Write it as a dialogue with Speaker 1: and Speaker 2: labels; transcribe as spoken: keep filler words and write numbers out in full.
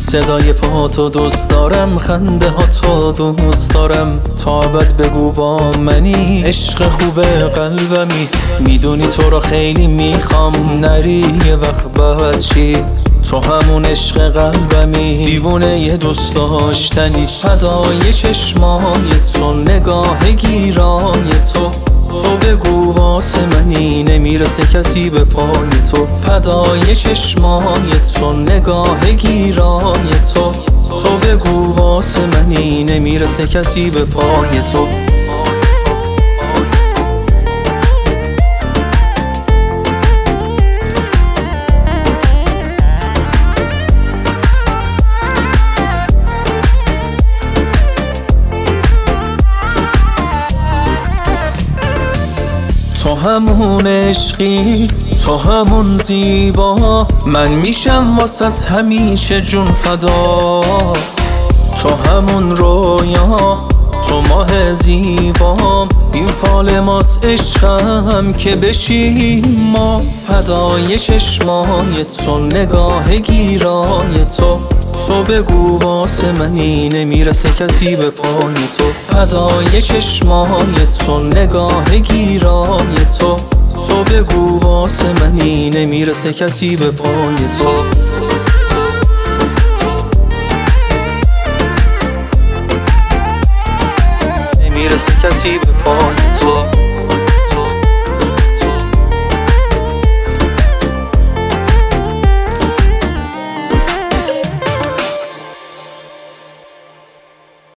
Speaker 1: صدای پاتو دوست دارم، خنده ها تو دوست دارم، تا ابد بگو با منی، عشق خوب قلبمی. میدونی تو رو خیلی میخوام، نری یه وقت بعد چی، تو همون عشق قلبمی. دیوونه یه دوست داشتنی، فدای چشمای تو، نگاه گیرای تو. تو بگو واسه منی، نمیرسه کسی به پای تو، فدای چشمای تو، نگاه گیرای تو. تو بگو واسه منی، نمیرسه کسی به پای تو. تو همون عشقی، تو همون زیبا، من میشم واسط همیشه جون فدا. تو همون رویا، تو ماه زیبام، این فال ماست عشقم که بشیم ما، فدای چشمای تو، نگاه گیرای تو. تو بگو واسه منی، نمیرسه کسی به پای تو، فدای چشمای تو، نگاه گیرای تو. تو بگو واسه منی، نمیرسه کسی به پای تو. نمیرسه کسی به پای تو.